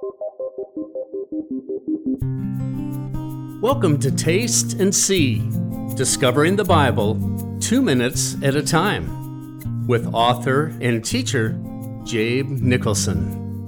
Welcome to Taste and See, Discovering the Bible 2 minutes at a time, with author and teacher Jabe Nicholson.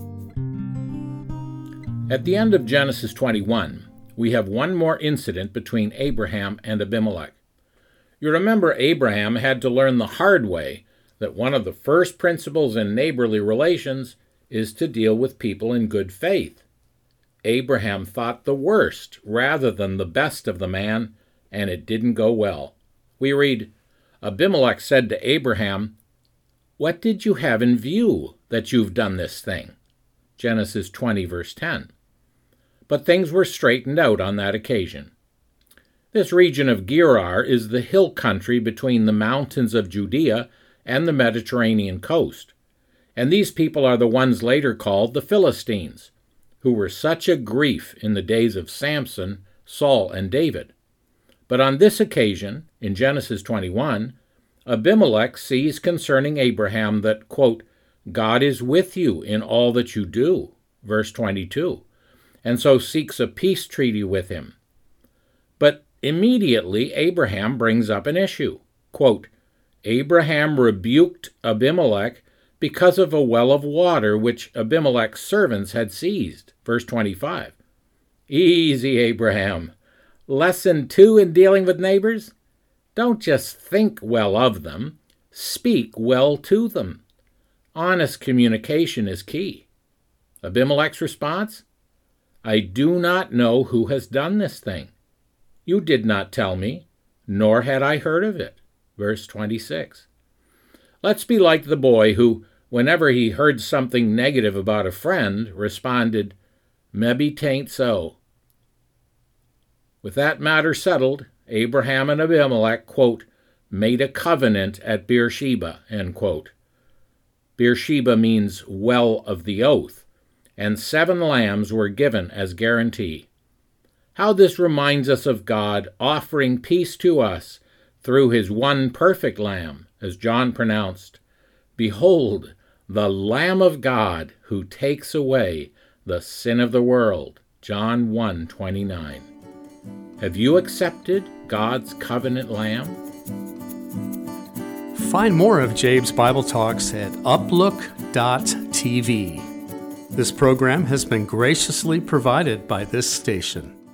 At the end of Genesis 21, we have one more incident between Abraham and Abimelech. You remember Abraham had to learn the hard way that one of the first principles in neighborly relations is to deal with people in good faith. Abraham thought the worst rather than the best of the man, and it didn't go well. We read, Abimelech said to Abraham, "What did you have in view that you've done this thing?" Genesis 20, verse 10. But things were straightened out on that occasion. This region of Gerar is the hill country between the mountains of Judea and the Mediterranean coast, and these people are the ones later called the Philistines, who were such a grief in the days of Samson, Saul, and David. But on this occasion, in Genesis 21, Abimelech sees concerning Abraham that, quote, God is with you in all that you do, verse 22, and so seeks a peace treaty with him. But immediately Abraham brings up an issue. Quote, Abraham rebuked Abimelech because of a well of water which Abimelech's servants had seized. Verse 25. Easy, Abraham. Lesson 2 in dealing with neighbors? Don't just think well of them. Speak well to them. Honest communication is key. Abimelech's response? I do not know who has done this thing. You did not tell me, nor had I heard of it. Verse 26. Let's be like the boy who, whenever he heard something negative about a friend, responded, "Mebbe 'tain't so." With that matter settled, Abraham and Abimelech, quote, made a covenant at Beersheba, end quote. Beersheba means well of the oath, and 7 lambs were given as guarantee. How this reminds us of God offering peace to us through his one perfect lamb, as John pronounced, Behold, the Lamb of God who takes away the sin of the world. John 1:29. Have you accepted God's covenant lamb? Find more of Jabe's Bible Talks at uplook.tv. This program has been graciously provided by this station.